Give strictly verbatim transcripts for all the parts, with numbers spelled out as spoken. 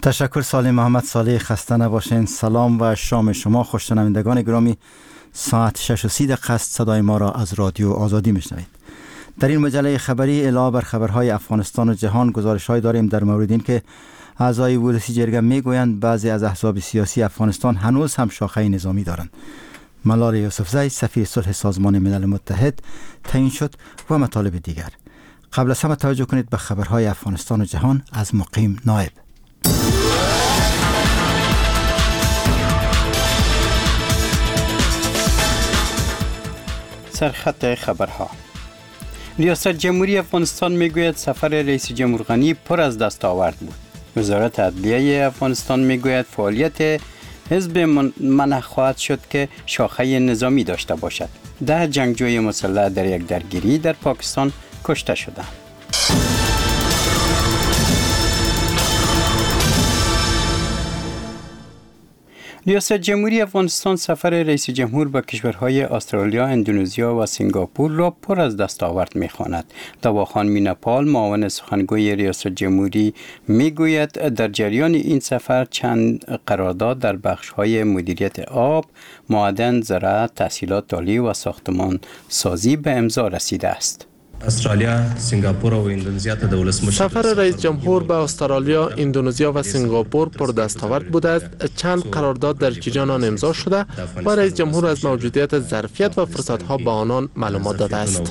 تشکر سالم محمد صالح. خسته نباشین. سلام و شام شما خوش‌شنوندگان گرامی. ساعت شش و سی دقیقه است. صدای ما را از رادیو آزادی میشنوید. در این مجله خبری علاوه بر خبرهای افغانستان و جهان گزارش‌های داریم در مورد این که اعضای ولسی جرگه میگویند بعضی از احزاب سیاسی افغانستان هنوز هم شاخه نظامی دارند. ملال یوسفزی سفیر صلح سازمان ملل متحد تعیین شد و مطالب دیگر. قبل از همه توجه کنید به خبرهای افغانستان و جهان از مقیم نایب. سرخط خبرها. ریاست جمهوری افغانستان میگوید سفر رئیس جمهور غنی پر از دستاورد بود. وزارت عدلیه افغانستان میگوید فعالیت حزب منع خواهد شد که شاخه نظامی داشته باشد. ده جنگجوی مسلح در یک درگیری در پاکستان کشته شدند. ریاست جمهوری افغانستان سفر رئیس جمهور به کشورهای استرالیا، اندونزیا و سنگاپور را پر از دستاورد می‌خواند. دواخان میناپال معاون سخنگوی ریاست جمهوری میگوید در جریان این سفر چند قرارداد در بخش‌های مدیریت آب، معدن، زراعت، تحصیلات عالی و ساختمان سازی به امضا رسیده است. استرالیا، سنگاپور و اندونزیا ته د ولسمشر سفر رئیس جمهور به استرالیا، اندونزیا و سنگاپور پر دستاورد بوده است. چند قرارداد در جریان آن امضا شده و رئیس جمهور از موجودیت ظرفیت و فرصت‌ها به آنان معلومات داده است.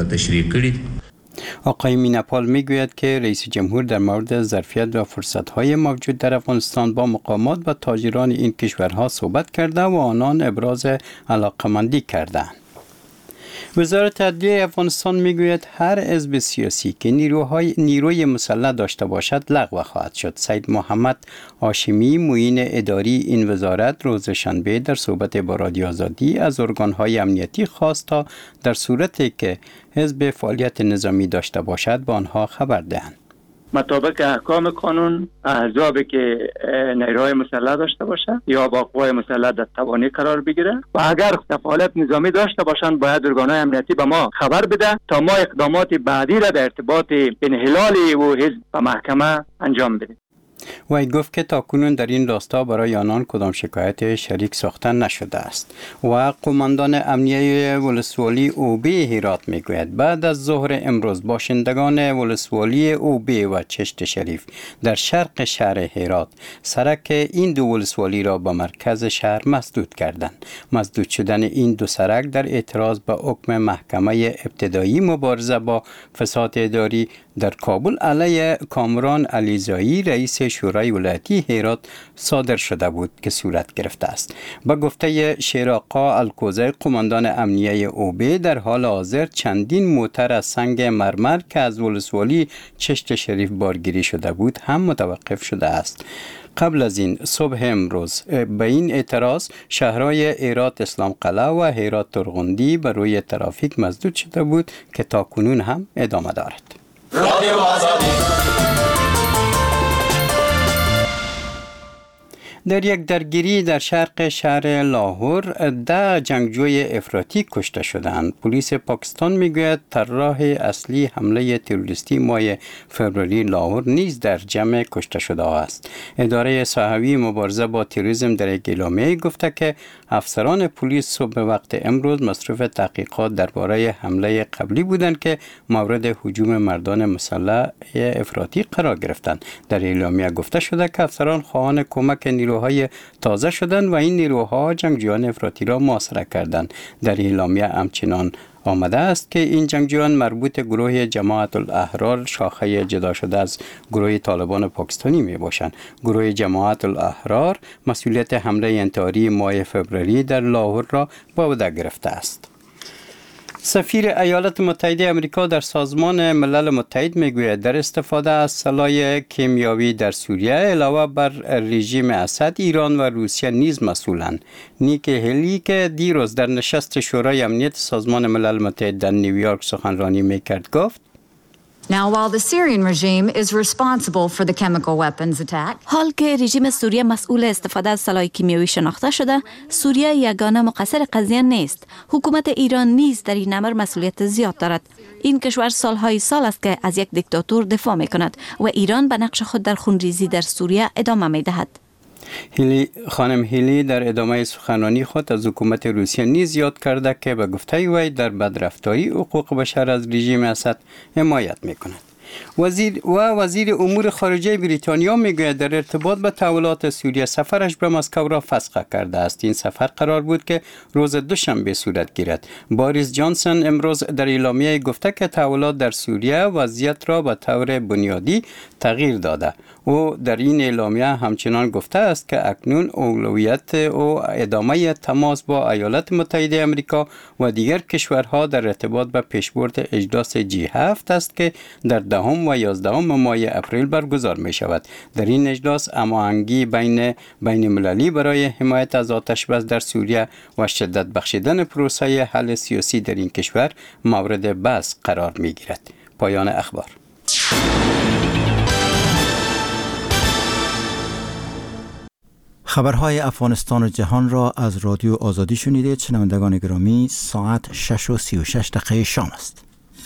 آقای میناپال میگوید که رئیس جمهور در مورد ظرفیت و فرصت‌های موجود در افغانستان با مقامات و تاجران این کشورها صحبت کرده و آنان ابراز علاقه‌مندی کردند. وزارت عدلیه افغانستان میگوید هر حزب سیاسی که نیروهای نیروی مسلح داشته باشد لغو خواهد شد. سید محمد هاشمی معین اداری این وزارت روز شنبه در صحبت با رادیو آزادی از ارگان‌های امنیتی خواست تا در صورتی که حزب فعالیت نظامی داشته باشد به آنها خبر دهند. مطابق احکام قانون احزابی که نیروهای مسلح داشته باشند یا با قوای مسلح در توانی قرار بگیره و اگر فعالیت نظامی داشته باشند باید ارگانهای امنیتی به ما خبر بده تا ما اقدامات بعدی را در ارتباط انحلال و حزب و محکمه انجام بدیم. وی گفت که تاکنون در این راستا برای آنان کدام شکایت شریک ساخته نشده است. و قماندان امنیه ولسوالی اوبی هرات میگوید بعد از ظهر امروز باشندگان ولسوالی اوبی و چشت شریف در شرق شهر هرات سرک این دو ولسوالی را به مرکز شهر مسدود کردند. مسدود شدن این دو سرک در اعتراض به حکم محکمه ابتدایی مبارزه با فساد اداری در کابل علیه کامران علیزایی رئیس شورای ولایتی هرات صادر شده بود که صورت گرفته است. با گفته شیراقا الکوزی قماندان امنیه اوبی در حال حاضر چندین موتر از سنگ مرمر که از ولسوالی چشت شریف بارگیری شده بود هم متوقف شده است. قبل از این صبح امروز به این اعتراض شهرهای هرات اسلام قلعه و هرات ترغندی بر روی ترافیک مسدود شده بود که تاکنون هم ادامه دارد. رادیو آزادی. در یک درگیری در شرق شهر لاهور ده جنگجوی افراطی کشته شدند. پلیس پاکستان میگوید طراح اصلی حمله تروریستی ماه فوریه لاهور نیز در جمع کشته شده است. اداره صحوی مبارزه با تروریسم در یک اعلامیه گفته که افسران پلیس صبح وقت امروز مصروف تحقیقات درباره حمله قبلی بودند که مورد هجوم مردان مسلح افراطی قرار گرفتند. در اعلامیه گفته شده که افسران خواهان کمک نیروهای تازه شدند و این نیروها جنگجویان افراطی را محاصره کردند. در اعلامیه همچنان آمده است که این جنگجویان مربوط گروه جماعت الاحرار شاخه جدا شده از گروه طالبان پاکستانی می باشند. گروه جماعت الاحرار مسئولیت حمله انتحاری ماه فوریه در لاهور را به عهده گرفته است. سفیر ایالات متحده آمریکا در سازمان ملل متحد میگوید در استفاده از سلاح کیمیاوی در سوریه علاوه بر رژیم اسد ایران و روسیه نیز مسئولند. نیک هلی که دیروز در نشست شورای امنیت سازمان ملل متحد در نیویورک سخنرانی میکرد گفت Now, while the Syrian regime is responsible for the chemical weapons attack, حال که رژیم سوریه مسئول استفاده از سلاح کیمیایی شناخته شده، سوریه یگانه مقصر قضیه نیست. حکومت ایران نیز در این امر مسئولیت زیاد دارد. این کشور سالهای سال است که از یک دیکتاتور دفاع می کند و ایران به نقش خود در خونریزی در سوریه ادامه می دهد. هیلی خانم هیلی در ادامه سخنرانی خود از حکومت روسیه نیز یاد کرده که به گفته وی در بدرفتاری حقوق بشر از رژیم اسد حمایت می کند. وزیر و وزیر امور خارجه بریتانیا میگوید در ارتباط به تحولات سوریه سفرش به مسکو را فسخ کرده است. این سفر قرار بود که روز دوشنبه صورت گیرد. باریس جانسون امروز در اعلامیه گفته که تحولات در سوریه وضعیت را به طور بنیادی تغییر داده. او در این اعلامیه همچنان گفته است که اکنون اولویت او ادامه تماس با ایالات متحده آمریکا و دیگر کشورها در ارتباط به پیشبرد اجلاس جی هفت است که در دهم و یازدهم ماه اپریل برگزار می شود. در این اجلاس هماهنگی بین بین المللی برای حمایت از آتش بس در سوریه و شدت بخشیدن پروسه حل سیاسی در این کشور مورد بحث قرار می گیرد. پایان اخبار. خبرهای افغانستان و جهان را از رادیو آزادی شنیدید. شنوندگان گرامی، ساعت شش و سی و شش دقیقه شام است.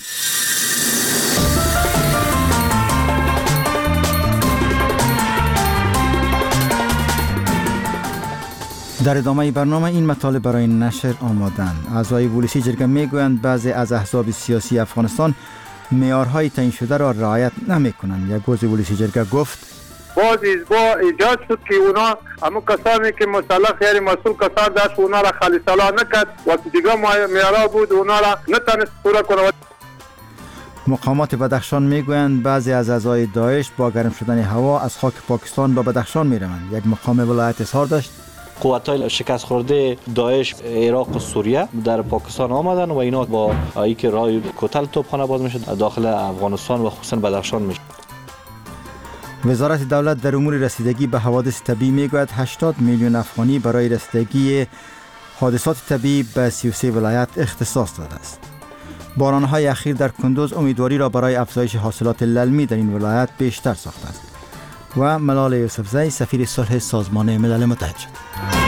در ادامه برنامه این مطالب برای نشر آمادند. اعضای پلیسی جرگه میگویند بعضی از احزاب سیاسی افغانستان معیارهای تعیین شده را رعایت نمیکنند. یک عضو پلیسی جرگه گفت باز با ایجاد شد که اونا همون کسانی که مسلح غیر مسئول کسان داشت اونا را خالی سلاح نکرد و دیگه معیارها بود اونا را نتونست پورا کنه. مقامات بدخشان میگویند بعضی از اعضای داعش با گرم شدن هوا از خاک پاکستان به بدخشان میروند. یک مقام ولایت اظهار داشت قوت‌های شکست خورده داعش عراق و سوریه در پاکستان آمدن و اینا با اینکه راه کوتل توپخانه باز میشه داخل افغانستان و خصوصا بدخشان میشه. وزارت دولت در امور رسیدگی به حوادث طبیعی میگوید هشتاد میلیون افغانی برای رسیدگی حادثات طبیعی به سی و سه ولایت اختصاص داده است. باران‌های اخیر در کندوز امیدواری را برای افزایش حاصلات للمی در این ولایت بیشتر ساخته است. و ملال یوسفزی سفیر صلح سازمان ملل متحد شد.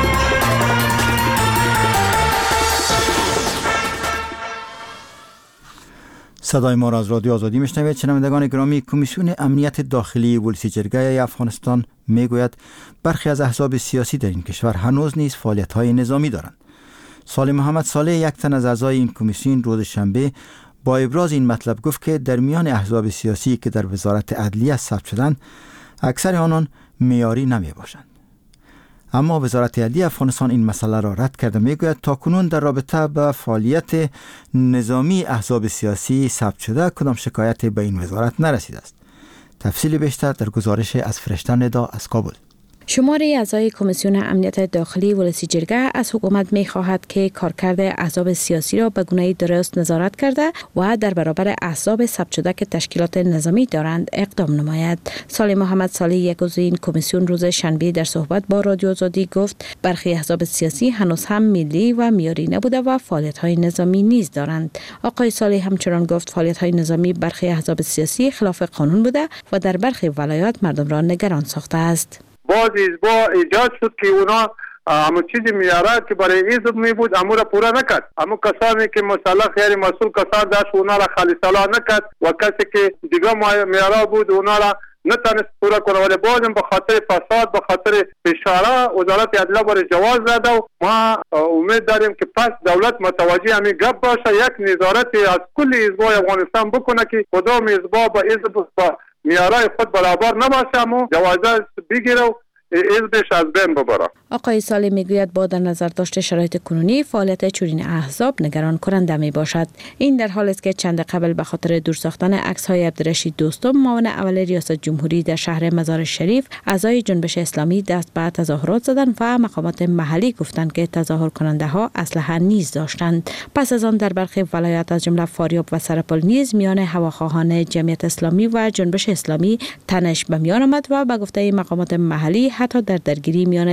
صدای ما را از رادیو آزادی میشنوید. شنوندگان گرامی، کمیسیون امنیت داخلی پلیسی جرگه افغانستان میگوید برخی از احزاب سیاسی در این کشور هنوز نیز فعالیت‌های نظامی دارند. صالح محمد صالح، یک تن از اعضای این کمیسیون، روز شنبه با ابراز این مطلب گفت که در میان احزاب سیاسی که در وزارت عدلیه ثبت شدند اکثر آنان معیاری نمی باشند. اما وزارت عدلیه افغانستان این مسئله را رد کرده. میگوید تاکنون در رابطه با فعالیت نظامی احزاب سیاسی ثبت شده کدام شکایت به این وزارت نرسیده است. تفصیل بیشتر در گزارش از فرشته ندا از کابل. شماری اعضای کمیسیون امنیت داخلی ولسی جرگه از حکومت می خواهد که کارکرد احزاب سیاسی را به گونه درست نظارت کرده و در برابر احزاب ثبت شده که تشکیلات نظامی دارند اقدام نماید. صالح محمد صالح، یک عضو این کمیسیون، روز شنبه در صحبت با رادیو آزادی گفت برخی احزاب سیاسی هنوز هم ملی و معیاری نبوده و فعالیت‌های نظامی نیز دارند. آقای صالح همچنان گفت فعالیت‌های نظامی برخی احزاب سیاسی خلاف قانون بوده و در برخی ولایات مردم را نگران ساخته است. باز با ایجاد شد که اونا همون چیزی میاره که برای حزب می بود امور پورا نکرد. همون کسانی که مسلح غیر مسئول کسان داشت اونا را خالی سلاح نکرد و کسی که دیگه میاره بود اونا را نتونست پورا کنه. ولی بازم به خاطر فساد، به خاطر فشار وزارت عدلیه برای جواز داده و ما امید داریم که پس دولت متوجه همین گپ باشه، یک نظارت از کل حزب‌های افغانستان بکنه که کدام حزب با حزب با میارای خود برابر نباشه و جوازه بگیره و حزبش از بین ببره. آقای صالح میگوید با در نظر داشته شرایط کنونی فعالیت چنین احزاب نگران کننده می باشد. این در حالی است که چند قبل به خاطر دور ساختن عکس‌های عبدالرشید دوستم معاون اول ریاست جمهوری در شهر مزار شریف، اعضای جنبش اسلامی دست به تظاهرات زدند و مقامات محلی گفتند که تظاهر کننده ها اسلحه نیز داشتند. پس از آن در برخی ولایات از جمله فاریاب و سرپل نیز میان هواخواهان جمعیت اسلامی و جنبش اسلامی تنش به میان آمد و به گفته مقامات محلی حتی در درگیری میان طرفدار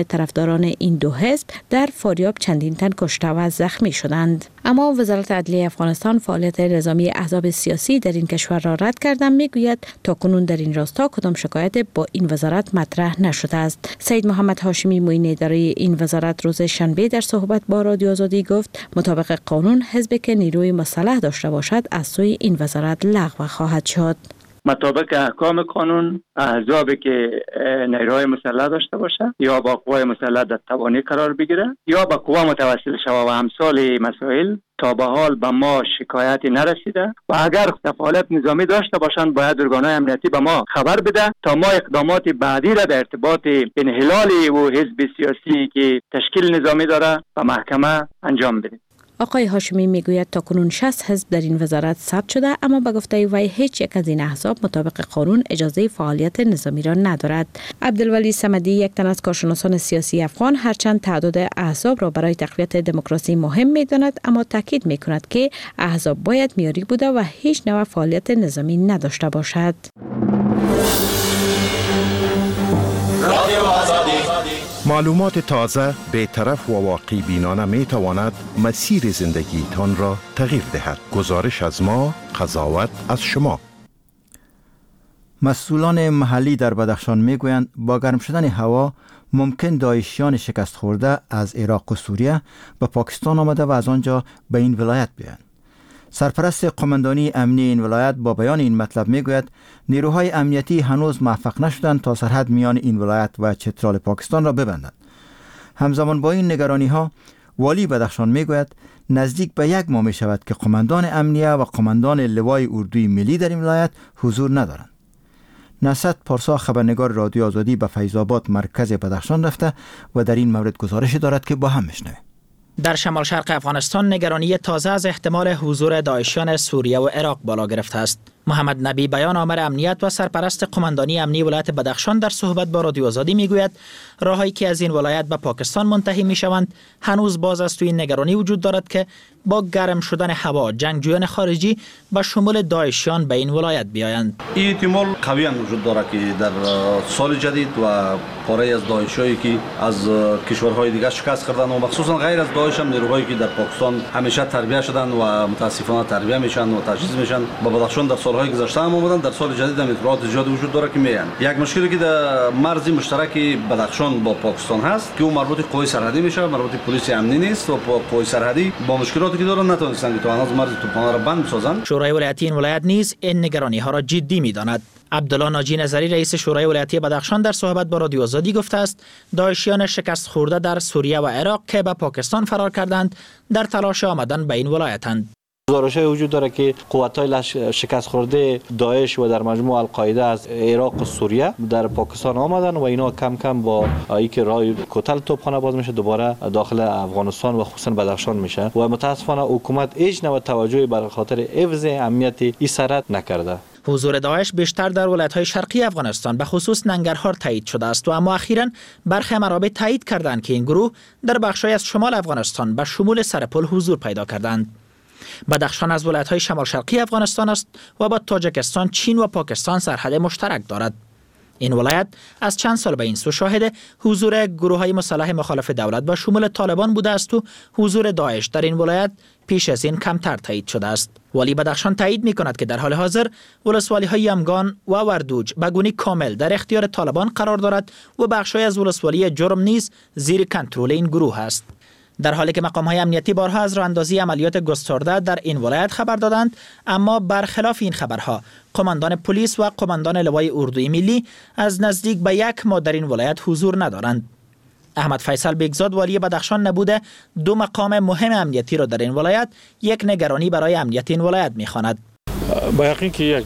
طرفداران این دو حزب در فاریاب چندین تن کشته و زخمی شدند. اما وزارت عدلیه افغانستان فعالیت نظامی احزاب سیاسی در این کشور را رد کرده میگوید تاکنون در این راستا کدام شکایت با این وزارت مطرح نشده است. سید محمد هاشمی معین اداره این وزارت روز شنبه در صحبت با رادیو آزادی گفت مطابق قانون حزبی که نیروی مسلح داشته باشد از سوی این وزارت لغو خواهد شد. مطابق احکام قانون احزابی که نیروهای مسلح داشته باشه یا با قوای مسلح در توانی قرار بگیره یا با قوا متوسل شود و همسال مسائل تا به حال به ما شکایتی نرسیده و اگر فعالیت نظامی داشته باشند باید ارگانهای امنیتی به ما خبر بده تا ما اقدامات بعدی را در ارتباط انحلال و حزب سیاسی که تشکیل نظامی داره و محکمه انجام بدیم. آقای هاشمی میگوید تاکنون شصت حزب در این وزارت ثبت شده، اما به گفته وی هیچ یک از این احزاب مطابق قانون اجازه فعالیت نظامی را ندارد. عبدالولی صمدی یک تن از کارشناسان سیاسی افغان هرچند تعداد احزاب را برای تقویت دموکراسی مهم میداند، اما تاکید میکند که احزاب باید معیاری بوده و هیچ نوع فعالیت نظامی نداشته باشد. معلومات تازه، بی‌طرف و واقعی بینانه می تواند مسیر زندگی تان را تغییر دهد. گزارش از ما، قضاوت از شما. مسئولان محلی در بدخشان می گویند با گرم شدن هوا ممکن داعشیان شکست خورده از عراق و سوریه به پاکستان آمده و از آنجا به این ولایت بیایند. سرپرست قماندانی امنی این ولایت با بیان این مطلب میگوید نیروهای امنیتی هنوز موفق نشدند تا سرحد میان این ولایت و چترال پاکستان را ببندند. همزمان با این نگرانی ها والی بدخشان میگوید نزدیک به یک ماه می شود که قماندان امنیه و قماندان لوای اردوی ملی در این ولایت حضور ندارند. نصرت پارسا خبرنگار رادیو آزادی به فیض آباد مرکز بدخشان رفته و در این مورد گزارش دارد که با هم میشنویم. در شمال شرق افغانستان نگرانی تازه از احتمال حضور داعشیان سوریه و عراق بالا گرفته است. محمد نبی بیان آمر امنیت و سرپرست قماندانی امنی ولایت بدخشان در صحبت با رادیو آزادی میگوید راههایی که از این ولایت به پاکستان منتهی میشوند هنوز باز است و این نگرانی وجود دارد که با گرم شدن هوا جنگجویان خارجی به شمول داعشیان به این ولایت بیایند. این احتمال قوی وجود دارد که در سال جدید و پاره از داعشایی که از کشورهای دیگر شکست خوردن و مخصوصا غیر از داعش هم نیروهایی که در پاکستان همیشه تربیت شدن و متاسفانه تربیت میشن و تجهیز میشن به بدخشان در سالهای گذشته هم اومدن، در سال جدید هم اطلاعات زیاد وجود داره که میان. یک مشکلی که در مرز مشترک بدخشان با پاکستان هست که اون مربوط قوای سرحدی میشه، مربوط پلیس امنی نیست و قوای سرحدی با مشکلاتی که دارن نتونستن که تو هنوز مرز توپخانه را بند سازن. شورای ولایتی این ولایت نیز این نگرانی ها را جدی میداند. عبدالله ناجی نظری رئیس شورای ولایتی بدخشان در صحبت با رادیو آزادی گفته است داعشیان شکست خورده در سوریه و عراق که به پاکستان فرار کردند در تلاش آمدن به این ولایتند. گزارش‌های وجود داره که قوت‌های شکست خورده داعش و در مجموع القاعده از عراق و سوریه در پاکستان آمدن و اینا کم کم با اینکه راه کوتل توپخانه باز میشه دوباره داخل افغانستان و خصوصا بدخشان میشه و متاسفانه حکومت هیچ نوع توجهی بر خاطر حفظ امنیت این سرحد نکرده. حضور داعش بیشتر در ولایت‌های شرقی افغانستان به خصوص ننگرهار تایید شده است و اما اخیراً برخی منابع تایید کردند که این گروه در بخش‌های از شمال افغانستان به شمول سرپل حضور پیدا کردند. بدخشان از ولایت‌های شمال شرقی افغانستان است و با تاجیکستان، چین و پاکستان سرحد مشترک دارد. این ولایت از چند سال به این سو شاهد حضور گروه‌های مسلح مخالف دولت و شمول طالبان بوده است و حضور داعش در این ولایت پیش از این کمتر تایید شده است. والی بدخشان تایید می‌کند که در حال حاضر ولسوالی‌های یمگان و وردوج به گونی کامل در اختیار طالبان قرار دارد و بخش‌های از ولسوالی جرم نیز زیر کنترل این گروه است. در حالی که مقام‌های امنیتی بارها از راه اندازی عملیات گسترده در این ولایت خبر دادند، اما برخلاف این خبرها قماندان پلیس و قماندان لوای اردوی ملی از نزدیک به یک ماه در این ولایت حضور ندارند. احمد فیصل بیگزاد والی بدخشان نبوده دو مقام مهم امنیتی را در این ولایت یک نگرانی برای امنیت این ولایت می‌خواند. با یقین که یک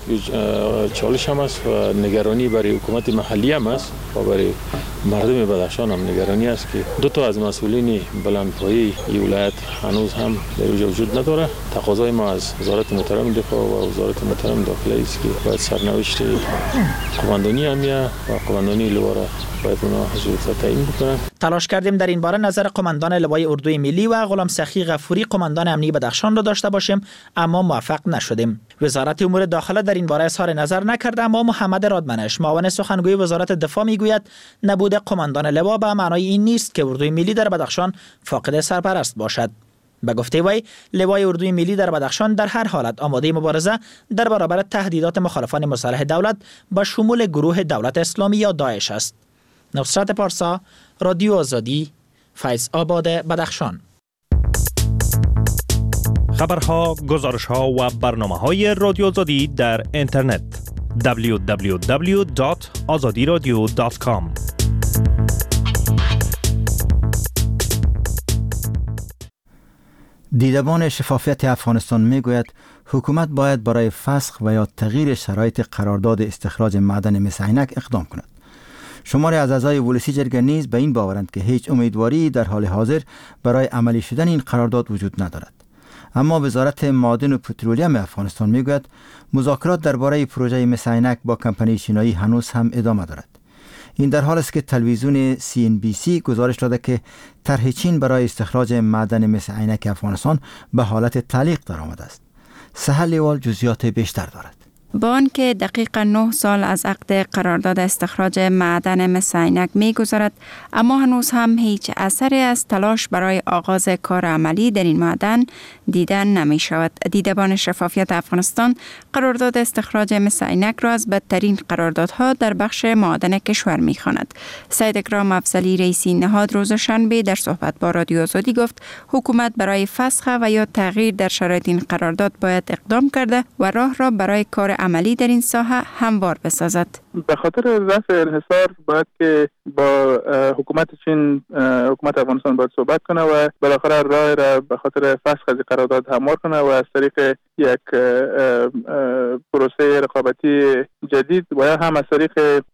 چالش هم است و نگرانی برای حکومت محلی هم است و برای مردم بدخشان هم نگرانی است که دو تا از مسئولین بلندپایه این ولایت هنوز هم در اینجا وجود نداره. تقاضای ما از وزارت محترم دفاع و وزارت محترم داخلی است که باید سرنوشت قماندانی امنیه و قماندانی لوا را باید اونا حضور تعیین بکنن. تلاش کردیم در این باره نظر قماندان لوای اردوی ملی و غلام سخی غفوری قماندان امنی بدخشان را داشته باشیم، اما موفق نشدیم. وزارت امور داخله در این باره اظهار نظر نکرده، اما محمد رادمنش معاون سخنگوی وزارت دفاع میگوید نبود قماندان لوا به معنای این نیست که اردوی ملی در بدخشان فاقد سرپرست باشد. به گفته وی، لوای اردوی ملی در بدخشان در هر حالت آماده مبارزه در برابر تهدیدات مخالفان مسلح دولت به شمول گروه دولت اسلامی یا داعش است. نصرت پارسا، رادیو آزادی، فیض آباد، بدخشان. خبرها، گزارشها و برنامه‌های رادیو آزادی در اینترنت دبلیو دبلیو دبلیو دات آزادی رادیو دات کام. دیدبان شفافیت افغانستان میگوید حکومت باید برای فسخ و یا تغییر شرایط قرارداد استخراج معدن مس عینک اقدام کند. شماری از اعضای ولسی جرگه نیز به این باورند که هیچ امیدواری در حال حاضر برای عملی شدن این قرارداد وجود ندارد. اما وزارت معادن و پترولیم افغانستان میگوید مذاکرات درباره پروژه مس عینک با کمپانی چینایی هنوز هم ادامه دارد. این در حال است که تلویزیون سی ان بی سی گزارش داده که طرح چین برای استخراج معدن مس عینک افغانستان به حالت تعلیق درآمده است. سهل لیوال جزئیات بیشتر دارد. با آنکه دقیقاً نه سال از عقد قرارداد استخراج معدن مس عینک می‌گذرد، اما هنوز هم هیچ اثری از تلاش برای آغاز کار عملی در این معدن دیدن نمی شود. دیدبان شفافیت افغانستان قرارداد استخراج مس عینک را از بدترین قراردادها در بخش معادن کشور می‌خواند. سید اکرام افضلی رئیس نهاد روز شنبه در صحبت با رادیو آزادی گفت حکومت برای فسخ و یا تغییر در شرایط این قرارداد باید اقدام کرده و راه را برای کار عملی در این ساحه هموار بسازد. به خاطر رفع انحصار باید که با حکومت چین، حکومت افغانستان باید صحبت کنه و بالاخره راه را به خاطر فسخ از قرارداد هموار کنه و از طریق یک پروسه رقابتی جدید و هم از طریق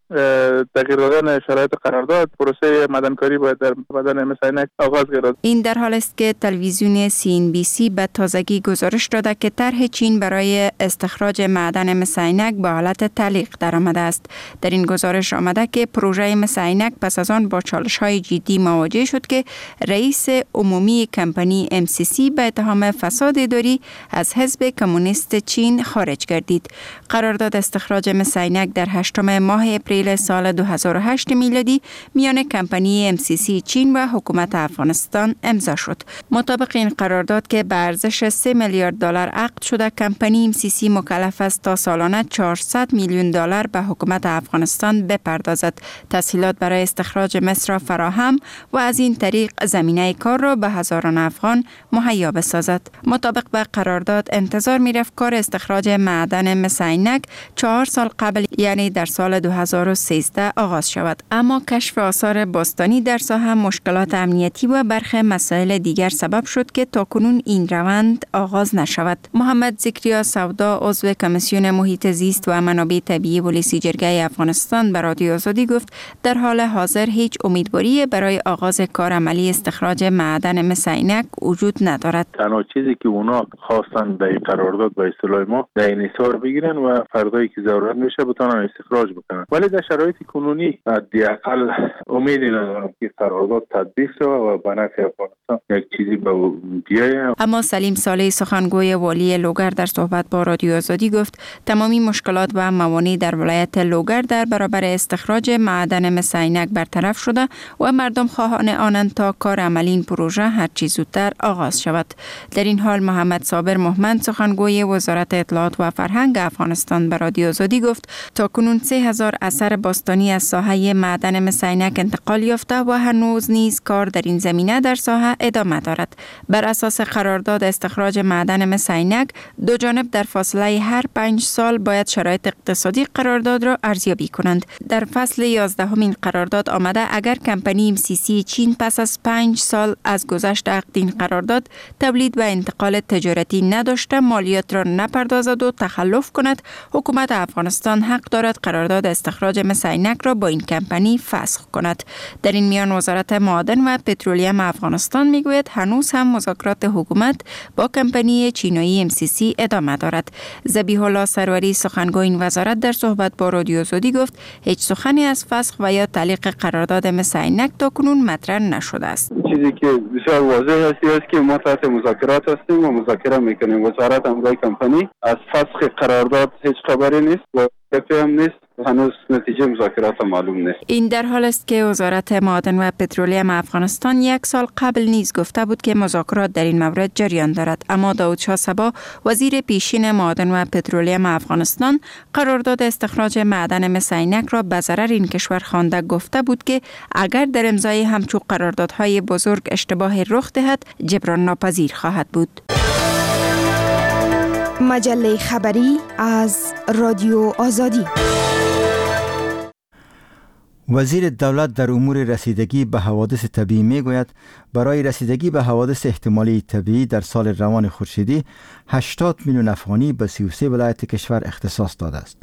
تغییر دادن شرایط قرارداد پروسه معدنکاری باید در معدن مس عینک آغاز گردد. این در حال است که تلویزیون سی ان بی سی به تازگی گزارش داده که طرح چین برای استخراج معدن مس عینک به حالت تعلیق درآمده است. در این گزارش آمده که پروژه مس عینک پس از آن با چالش‌های جدی مواجه شد که رئیس عمومی کمپانی ام سی سی به اتهام فساد اداری از حزب کمونیست چین خارج گردید. قرارداد استخراج مس عینک در هشتم ماه اپریل سال دو هزار و هشت میلادی میان کمپانی ام سی سی چین و حکومت افغانستان امضا شد. مطابق این قرارداد که به ارزش سه میلیارد دلار عقد شده، کمپانی ام سی سی مکلف است تا سالانه چهارصد میلیون دلار به حکومت افغانستان بپردازد، تسهیلات برای استخراج مس را فراهم و از این طریق زمینه کار را به هزاران افغان مهیا بسازد. مطابق به قرارداد انتظار می‌رفت کار استخراج معدن مس عینک چهار سال قبل یعنی در سال دو هزار و سیزده آغاز شود، اما کشف آثار باستانی در ساحه، مشکلات امنیتی و برخی مسائل دیگر سبب شد که تاکنون این روند آغاز نشود. محمد زکریا سودا عضو کمیسیون محیط زیست و منابع طبیعی ولسی جرگه افغانستان به رادیو آزادی گفت در حال حاضر هیچ امیدواری برای آغاز کار عملی استخراج معدن مس عینک وجود ندارد. تنها چیزی که اونا خواستن در قرارداد با اصطلاح ما در انحصار بگیرن و فردایی که ضرورت میشه بتونن استخراج بکنن، ولی در شرایط کنونی حداقل امیدی ندارم که قرارداد تطبیق شود و به نفع افغانستان یک چیزی به بیاید. اما سلیم صالح سخنگوی والی لوگر در صحبت با رادیو آزادی گفت تمامی مشکلات و موانع در ولایت لوگر در برابر استخراج معدن مس عینک برطرف شده و مردم خواهان آنند تا کار عملی این پروژه هر چه زودتر آغاز شود. در این حال محمد صابر محمد سخنگوی وزارت اطلاعات و فرهنگ افغانستان به رادیو آزادی گفت تاکنون سه هزار اثر باستانی از ساحه معدن مس عینک انتقال یافته و هنوز نیز کار در این زمینه در ساحه ادامه دارد. بر اساس قرارداد استخراج معدن مس عینک دو جانب در فاصله هر پنج سال باید شرایط اقتصادی قرارداد را ارزیابی کنند. در فصل یازدهم این قرارداد آمده اگر کمپانی ام سی سی چین پس از پنج سال از گذشت عقد این قرارداد تولید و انتقال تجارتی نداشته، مالیات را نپردازد و تخلف کند، حکومت افغانستان حق دارد قرارداد استخراج مس عینک را با این کمپانی فسخ کند. در این میان وزارت معادن و پترولیم افغانستان میگوید هنوز هم مذاکرات حکومت با کمپانی چینایی ام سی سی ادامه دارد. ذبیح الله سروری سخنگوی این وزارت در صحبت با رادیو آزادی گفت هیچ سخنی از فسخ و یا تعلیق قرارداد مس عینک تاکنون مطرح نشده است. چیزی که بسیار واضح هستی است که ما تحت مذاکرات هستیم و مذاکره میکنیم. وزارت امور کمپانی از فسخ قرارداد هیچ خبری نیست و هم نیست. هنوز نتیجه مذاکرات معلوم نیست. این در حال است که وزارت معادن و پترولیم افغانستان یک سال قبل نیز گفته بود که مذاکرات در این مورد جریان دارد، اما داود شاه صبا وزیر پیشین معادن و پترولیم افغانستان قرارداد استخراج معدن مس عینک را به ضرر این کشور خوانده گفته بود که اگر در امضای همچون قراردادهای بزرگ اشتباه رخ دهد جبران ناپذیر خواهد بود. مجله خبری از رادیو آزادی. وزیر دولت در امور رسیدگی به حوادث طبیعی می گوید برای رسیدگی به حوادث احتمالی طبیعی در سال روان خورشیدی هشتاد میلیون افغانی به سی و سه ولایت کشور اختصاص داده است.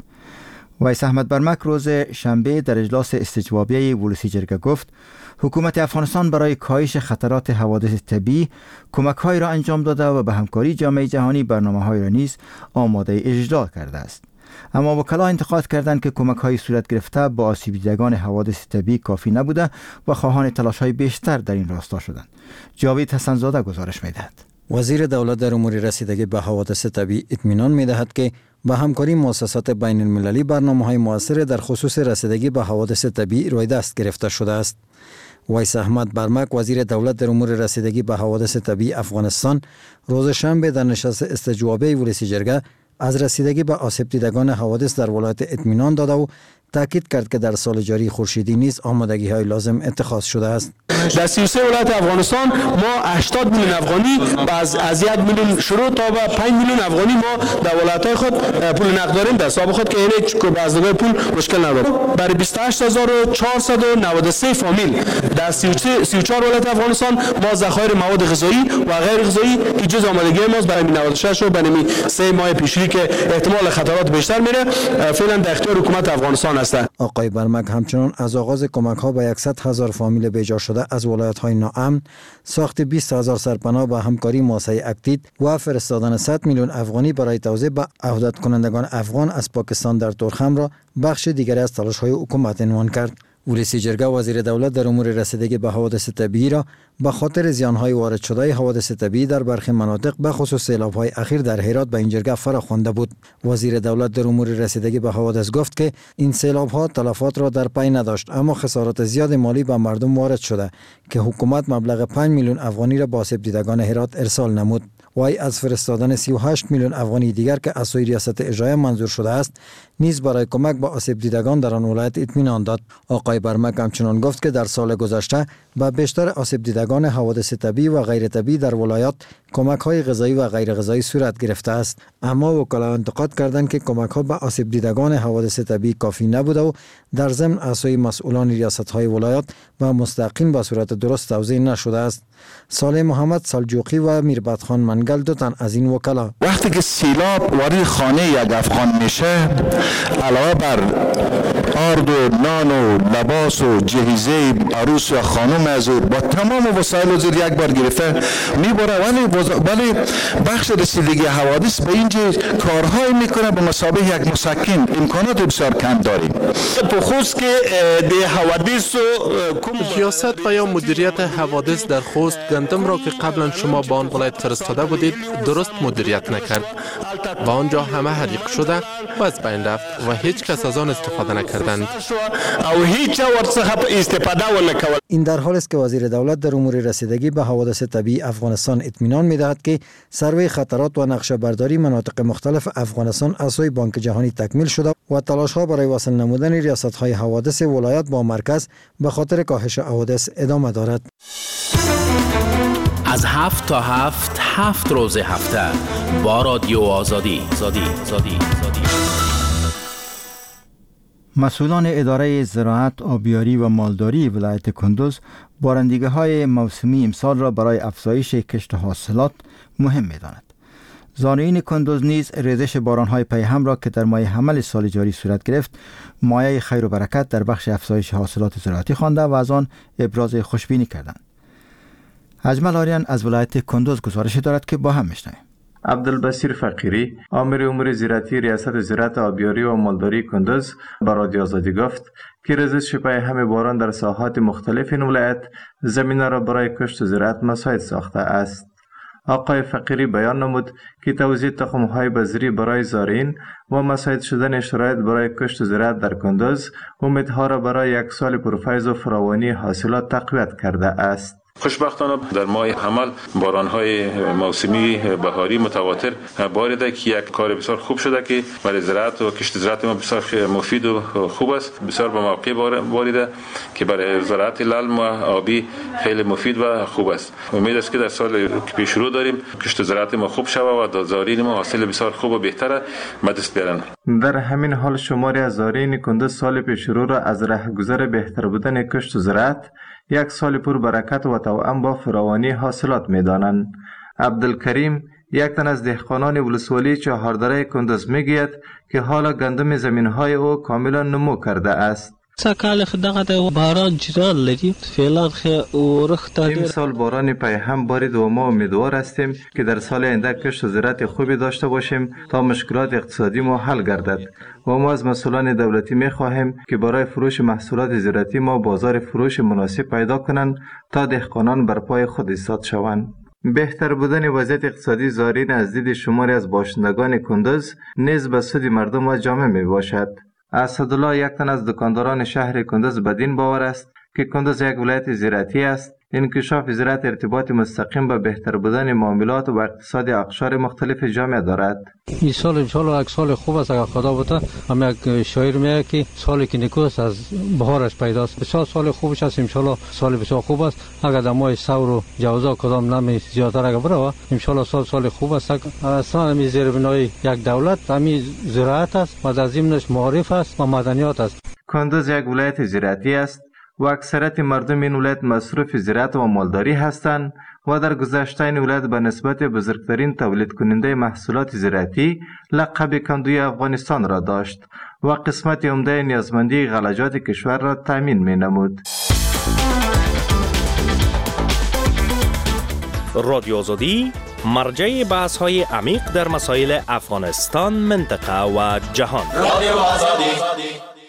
ویس احمد برمک روز شنبه در اجلاس استجوابیه ولسی جرگه گفت حکومت افغانستان برای کاهش خطرات حوادث طبیعی کمک‌هایی را انجام داده و به همکاری جامعه جهانی برنامه‌های را نیز آماده اجرا کرده است. اما وکلا انتقاد کردند که کمک‌های صورت گرفته با آسیب دیدگان حوادث طبیعی کافی نبوده و خواهان تلاش‌های بیشتر در این راستا شدند. جاوید حسن‌زاده گزارش می‌دهد. وزیر دولت در امور رسیدگی به حوادث طبیعی اطمینان می‌دهد که با همکاری مؤسسات بین المللی برنامه‌های موثر در خصوص رسیدگی به حوادث طبیعی روی دست گرفته شده است. ویس احمد برمک وزیر دولت در امور رسیدگی به حوادث طبیعی افغانستان روز شنبه در نشست استجوابی ولسی جرگه از رسیدگی به آسیب دیدگان حوادث در ولایت اطمینان داده و تاکید کرد که در سال جاری خورشیدی نیز آمادگی های لازم اتخاذ شده است. در سی و سه ولایت افغانستان ما هشتاد میلیون افغانی باز از یک میلیون شروع تا به پنج میلیون افغانی ما در ولایت های خود پول نقد داریم. در حساب خود که هیچ بازدگاه پول مشکل نداره. برای بیست و هشت هزار و چهارصد و نود و سه فامیل در سی و چهار ولایت افغانستان ما ذخایر مواد غذایی و غیر غذایی که جز آمادگی ماست برای نود و شش و برای سه ماه پیشی که احتمال خطرات بیشتر میره فعلا در اختیار حکومت افغانستان است. آقای برمک همچنان از آغاز کمک ها به صد هزار فامیل بیجا شده از ولایت های ناامن، ساخت بیست هزار سرپناه با همکاری مؤسسه اکتید و فرستادن صد میلیون افغانی برای توزیع به عهدت کنندگان افغان از پاکستان در تورخم را بخش دیگری از تلاش های حکومت عنوان کرد. ولسی جرگه وزیر دولت در امور رسیدگی به حوادث طبیعی را به خاطر زیانهای وارد شده حوادث طبیعی در برخی مناطق به خصوص سیلاب‌های اخیر در هرات به این جرگه فراخوانده بود. وزیر دولت در امور رسیدگی به حوادث گفت که این سیلاب‌ها تلفات را در پی نداشت، اما خسارات زیاد مالی به مردم وارد شده که حکومت مبلغ پنج میلیون افغانی را به آسیب دیدگان هرات ارسال نمود. وی از فرستادن سی و هشت میلیون افغانی دیگر که از سوی ریاست اجرایی منظور شده است نیز برای کمک به آسیب دیدگان در آن ولایت اطمینان داد. آقای برمک همچنان گفت که در سال گذشته به بیشتر آسیب دیدگان حوادث طبیعی و غیر طبیعی در ولایات کمک‌های غذایی و غیر غذایی صورت گرفته است، اما وکلا انتقاد کردند که کمک‌ها به آسیب دیدگان حوادث طبیعی کافی نبوده و در ضمن از سوی مسئولان ریاست‌های ولایات و مستقیم به صورت درست توزیع نشده است. صالح محمد سلجوقی و میربت خان منگل دو تن از این وکلا وقتی که سیلاب وارد خانه یک افغان میشه، علاوه بر آرد و نان و لباس و جهیزه عروس و خانم از با تمام وسایل زیر یک بار گرفته میبره، ولی ولی بخش رسیدگی حوادث به اینجا کارهای میکنه به مثابه یک مسکن. امکانات بسیار کم داریم. بخصوص که ده حوادث و ریاست و یا مدیریت حوادث در خوست گندم را که قبلا شما به آن ولایت فرستاده بودید درست مدیریت نکرد و آنجا همه حریق شده و از بین رفت و هیچ کس از آن استفاده نکردند. او هیچ ورڅخه استفاده ونکول. این در حال است که وزیر دولت در امور رسیدگی به حوادث طبیعی افغانستان اطمینان می‌دهد که سروی خطرات و نقشه برداری مناطق مختلف افغانستان از سوی بانک جهانی تکمیل شده و تلاش‌ها برای وصل نمودن ریاست‌های حوادث ولایات با مرکز به خاطر کاهش حوادث ادامه دارد. از هفت تا هفت هفت روز هفته با رادیو آزادی زادی زادی زادی. مسئولان اداره زراعت، آبیاری و مالداری ولایت کندوز بارندگی‌های موسمی امسال را برای افزایش کشت حاصلات مهم می‌داند. زانویین کندوز نیز ریزش باران‌های پیهم را که در ماه حمل سال جاری صورت گرفت مایه خیر و برکت در بخش افزایش حاصلات زراعتی خوانده و از آن ابراز خوشبینی کردند. اجمل آریان از ولایت کندوز گزارش دارد که با هم می‌شنویم. عبدالبصیر فقیری آمر امور زراعتی ریاست زراعت آبیاری و مالداری کندز به رادیو آزادی گفت که رزش شپای همه باران در ساحات مختلف این ولایت زمینه را برای کشت زراعت مساعد ساخته است. آقای فقیری بیان نمود که توزیع تخم‌های بذری برای زارعین و مساعد شدن شرایط برای کشت زراعت در کندز امیدها را برای یک سال پرفیض و فراوانی حاصلات تقویت کرده است. خوشبختانه در ماه حمل باران‌های موسمی بهاری متواتر باریده که یک کار بسیار خوب شده که برای زراعت و کشت زراعت ما بسیار مفید و خوب است. بسیار به موقع باریده که برای زراعت للم و آبی خیلی مفید و خوب است. امید است که در سال که پیش رو داریم کشت زراعت ما خوب شود و زارعین ما حاصل بسیار خوب و بهتر به دست بیارند. در همین حال شماری از زارعین کندز سال پیش رو را از راهگذر بهتر بودن کشت زراعت یک سال پر برکت و توأم با فراوانی حاصلات می‌دانند. عبدالکریم یک تن از دهقانان ولسوالی چهاردره کندز میگوید که حالا گندم زمین‌های او کاملا نمو کرده است. سکال خداقت باران چرا لري فعلا ورخت این سال باران پای هم بارید و ما امیدوار هستیم که در سال آینده کشت و زراعت خوبی داشته باشیم تا مشکلات اقتصادی ما حل گردد و ما از مسئولان دولتی می خواهیم که برای فروش محصولات زراعتی ما بازار فروش مناسب پیدا کنند تا دهقانان بر پای خود ایستاد شوند. بهتر بودن وضعیت اقتصادی زارعین از دید شماری از باشندگان کندز نیز به سود مردم و جامعه می باشد. اسدالله یک تن از دکانداران شهر کندز بدین باور است که کندز یک ولایت زراعتی است. انکشاف زراعت ارتباط مستقیم به بهتر بودن معاملات و اقتصاد اقشار مختلف جامعه دارد. این سال ان شاء الله یک سال خوب است اگر خدا بوده. هم یک شاعر میگه که سالی که نیکوست از بهارش پیداست. بسیار سال خوبش است ان شاء الله. سال بسیار خوب است. اگر در ماه سور و جوزا کدام نمی زیادتر اگر بره ان شاء الله سال سال خوب است. اصلا می زیربنای یک دولت همین زراعت است و در ضمنش معارف است و مدنیات است. کندز یک ولایت زراعتی است و اکثریت مردم این ولایت مصروف زراعت و مالداری هستند و در گذشته این ولایت به نسبت بزرگترین تولید کننده محصولات زراعتی لقب کندوی افغانستان را داشت و قسمت عمده نیازمندی غلجات کشور را تامین می نمود. رادیو آزادی مرجع بحث های عمیق در مسائل افغانستان، منطقه و جهان. رادیو آزادی.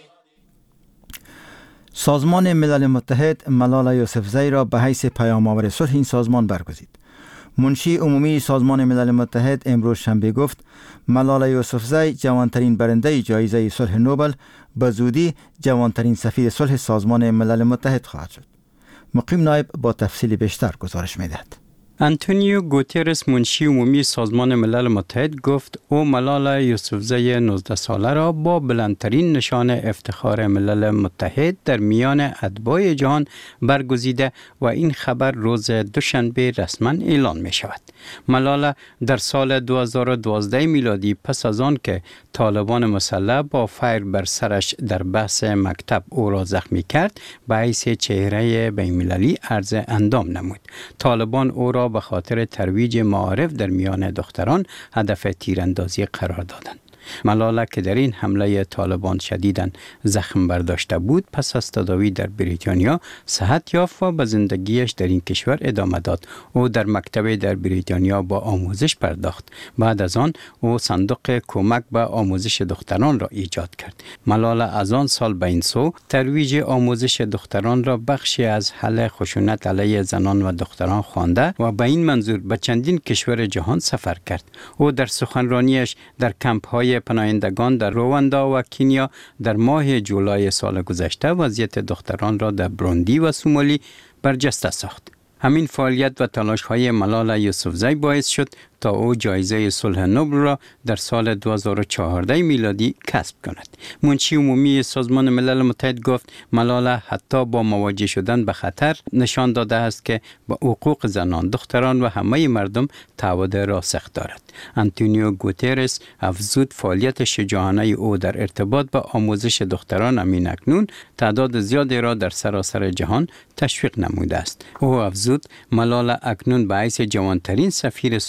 سازمان ملل متحد ملالا یوسفزئی را به حیث پیام آور صلح این سازمان برگزید. منشی عمومی سازمان ملل متحد امروز شنبه گفت ملالا یوسفزئی جوانترین برنده جایزه صلح نوبل به زودی جوانترین سفیر صلح سازمان ملل متحد خواهد شد. مقیم نایب با تفصیل بیشتر گزارش می‌دهد. انتونیو گوترس منشی عمومی سازمان ملل متحد گفت او ملالا یوسفزئی نوزده ساله را با بلندترین نشان افتخار ملل متحد در میان اتباع جهان برگزیده و این خبر روز دوشنبه رسما اعلان می شود. ملالا در سال دو هزار و دوازده میلادی پس از آن که طالبان مسلح با فیر بر سرش در بحث مکتب او را زخمی کرد به حیث چهره بین‌المللی عرض اندام نمود. طالبان او را به خاطر ترویج معارف در میان دختران هدف تیراندازی قرار دادند. ملالا که در این حمله طالبان شدیداً زخم برداشته بود پس از تداوی در بریتانیا صحت یافت و به زندگیش در این کشور ادامه داد. او در مکتب در بریتانیا با آموزش پرداخت. بعد از آن او صندوق کمک به آموزش دختران را ایجاد کرد. ملالا از آن سال به این سو ترویج آموزش دختران را بخشی از حل خشونت علیه زنان و دختران خوانده و به این منظور به چندین کشور جهان سفر کرد. او در سخنرانیش در کمپ‌های پناهندگان در رواندا و کنیا در ماه جولای سال گذشته وضعیت دختران را در بروندی و سومالی برجسته ساخت. همین فعالیت و تلاش‌های ملالا یوسفزئی باعث شد تا او جایزه صلح نوبل را در سال دو هزار و چهارده میلادی کسب کند. منشی عمومی سازمان ملل متحد گفت ملالا حتی با مواجه شدن به خطر نشان داده است که با حقوق زنان، دختران و همه مردم تعهد راسخ دارد. انتونیو گوترس افزود فعالیت شجاعانه او در ارتباط با آموزش دختران همین اکنون تعداد زیادی را در سراسر جهان تشویق نموده است. او افزود ملالا اکنون به حیث جوانترین سفیر صلح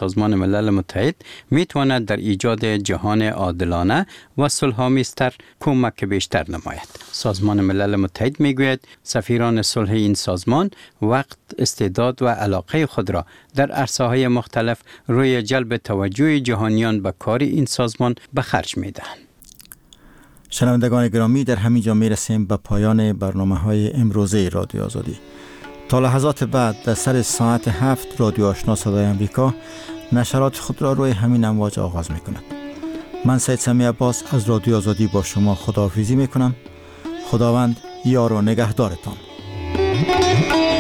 سازمان ملل متحد میتواند در ایجاد جهان عادلانه و صلح‌آمیزتر کمک بیشتر نماید. سازمان ملل متحد میگوید سفیران صلح این سازمان وقت، استعداد و علاقه خود را در عرصه‌های مختلف روی جلب توجه جهانیان به کار این سازمان به خرج میدهند. شنوندگان گرامی، در همین جا میرسیم به پایان برنامه‌های امروزه رادیو آزادی. تا لحظات بعد در سر ساعت هفت رادیو آشنا صدای امریکا نشرات خود را روی همین امواج آغاز میکند. من سید سمی عباس از رادیو آزادی با شما خداحافظی میکنم. خداوند یار و نگهدارتان.